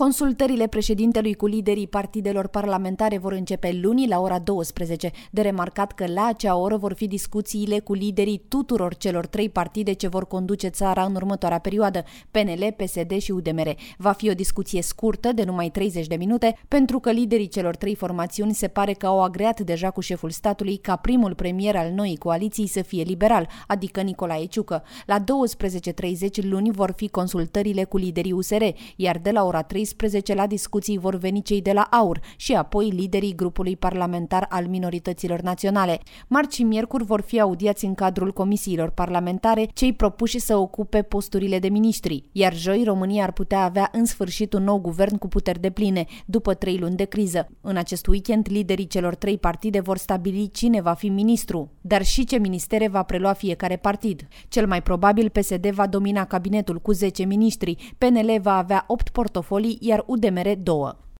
Consultările președintelui cu liderii partidelor parlamentare vor începe luni la ora 12. De remarcat că la acea oră vor fi discuțiile cu liderii tuturor celor trei partide ce vor conduce țara în următoarea perioadă, PNL, PSD și UDMR. Va fi o discuție scurtă, de numai 30 de minute, pentru că liderii celor trei formațiuni se pare că au agreat deja cu șeful statului ca primul premier al noii coaliții să fie liberal, adică Nicolae Ciucă. La 12:30 luni vor fi consultările cu liderii USR, iar de la ora 13 la discuții vor veni cei de la AUR și apoi liderii grupului parlamentar al minorităților naționale. Marți și miercuri vor fi audiați în cadrul comisiilor parlamentare cei propuși să ocupe posturile de miniștri, iar joi România ar putea avea în sfârșit un nou guvern cu puteri depline, după 3 luni de criză. În acest weekend, liderii celor trei partide vor stabili cine va fi ministru, dar și ce ministere va prelua fiecare partid. Cel mai probabil PSD va domina cabinetul cu 10 miniștri, PNL va avea 8 portofolii, iar UDMR 2.